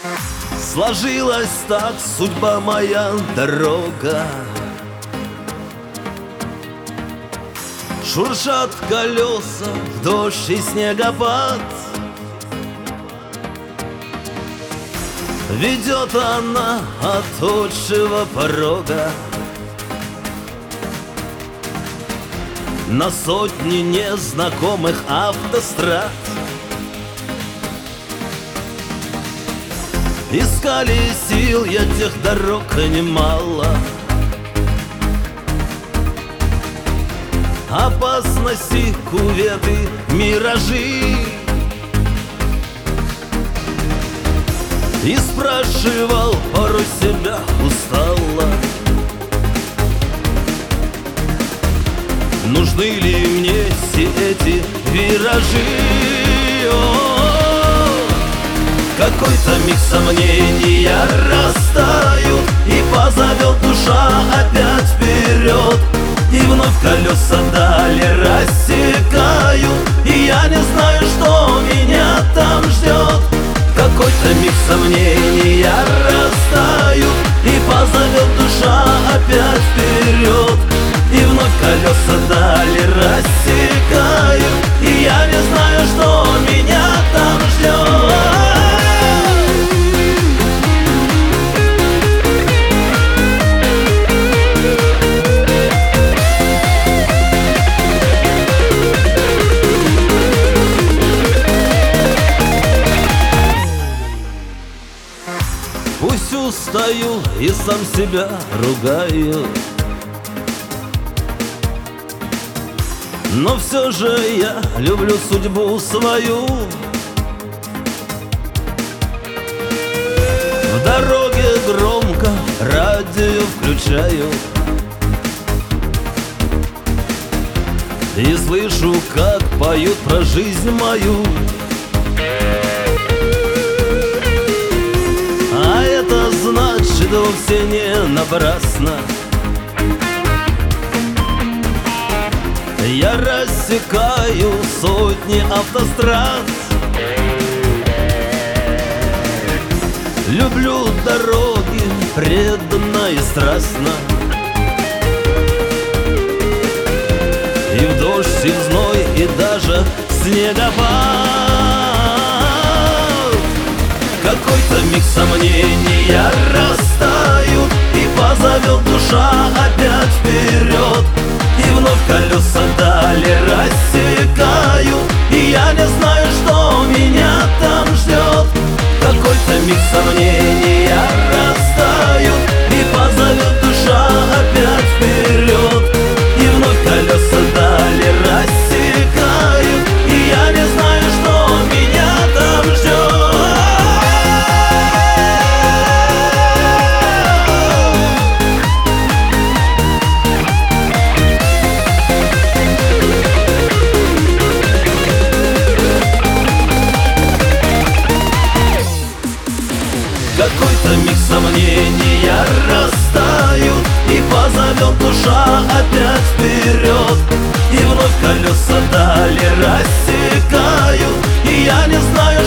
Сложилась так судьба моя, дорога. Шуршат колеса в дождь и снегопад. Ведет она от отчего порога на сотни незнакомых автострад. Искали сил я тех дорог немало. Опасности, куветы, миражи. И спрашивал порой себя устало: нужны ли мне все эти виражи? Какой-то миг сомнения растают, и позовет душа опять вперед. И вновь колеса дали рассекают, и я не знаю, что меня там ждет. Какой-то миг сомнения растают, и позовет душа опять вперед. И вновь колеса дали рассекают, и я не знаю, что меня там ждет. Пусть устаю и сам себя ругаю, но все же я люблю судьбу свою. В дороге громко радио включаю и слышу, как поют про жизнь мою. А это значит вовсе не напрасно я рассекаю сотни автострад. Люблю дороги преданно и страстно, и в дождь, и в зной, и даже в снегопад. Какой-то миг сомнения растают, и позовет душа опять вперед. И вновь колеса дали рассекают, и я не знаю, что меня там ждет. Какой-то миг сомнения растают, и позовет душа опять вперед. И вновь колеса дали рассекают, и я не знаю, что меня там ждет. Какой-то миг сомнения растают, и позовет душа опять вперед. И вновь колеса дали рассекают, и я не знаю,